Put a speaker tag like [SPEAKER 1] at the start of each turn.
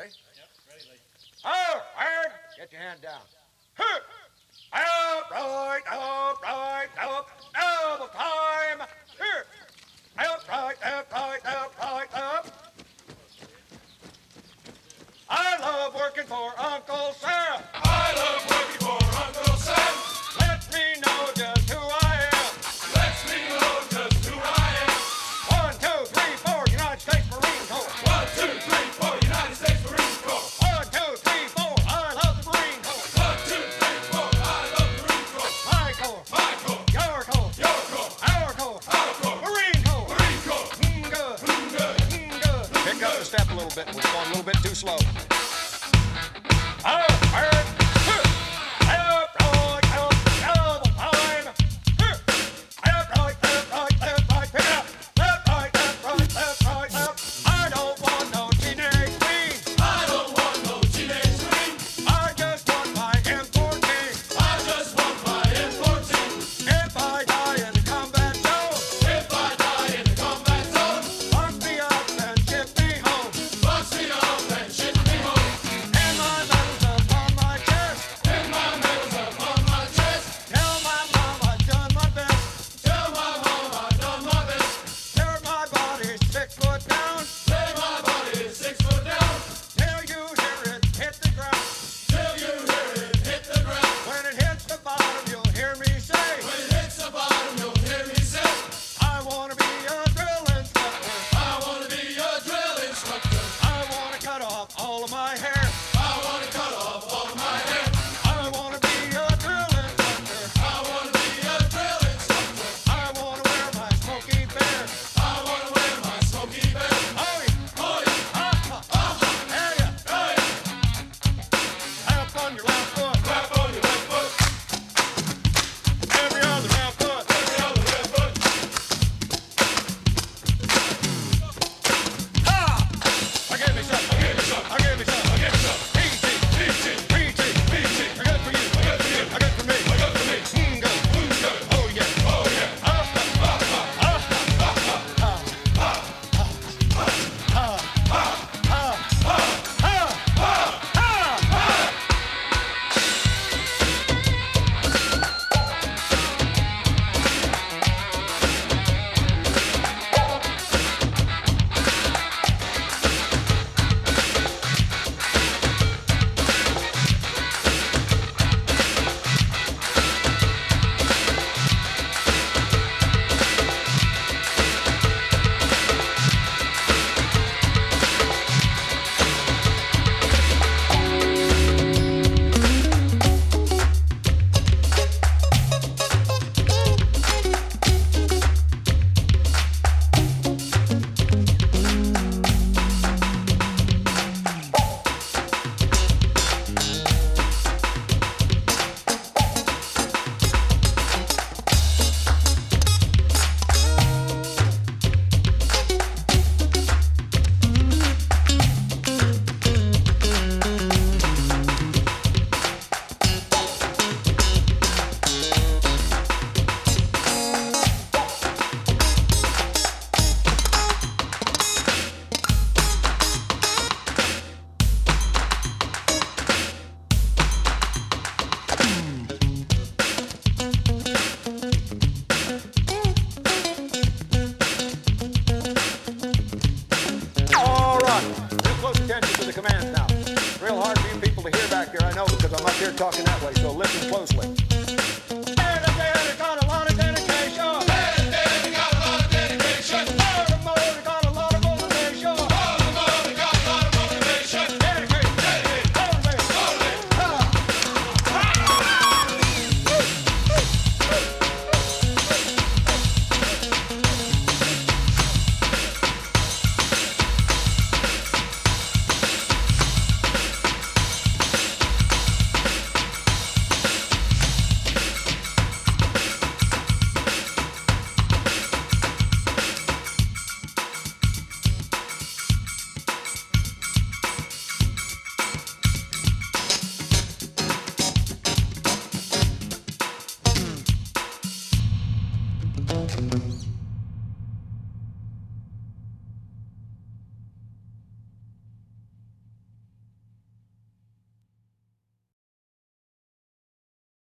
[SPEAKER 1] Ready? Yep, ready, Lee. Oh, Aaron, get your hand down. Upright, upright, up, double time. Upright, upright, upright, up. I love working for Uncle Sam.
[SPEAKER 2] I love working for Uncle Sam.
[SPEAKER 1] Lets me know just who I am.
[SPEAKER 2] Lets me know just who I am.
[SPEAKER 1] 1, 2, 3, 4, United States Marine Corps.
[SPEAKER 2] 1, 2, 3, 4, United States Marine Corps.
[SPEAKER 1] 1, 2, 3, 4, I love the Marine Corps.
[SPEAKER 2] 1, 2, 3, 4, I love the Marine Corps.
[SPEAKER 1] My corps,
[SPEAKER 2] My corps,
[SPEAKER 1] your corps,
[SPEAKER 2] your corps,
[SPEAKER 1] our corps,
[SPEAKER 2] our corps,
[SPEAKER 1] Marine Corps.
[SPEAKER 2] Marine Corps.
[SPEAKER 1] Good,
[SPEAKER 2] Good.
[SPEAKER 1] good. Pick up the step a little bit. We're going a little bit too slow. Oh, Aaron. The commands now. It's real hard for you people to hear back here, I know, because I'm up here talking that way, so listen closely.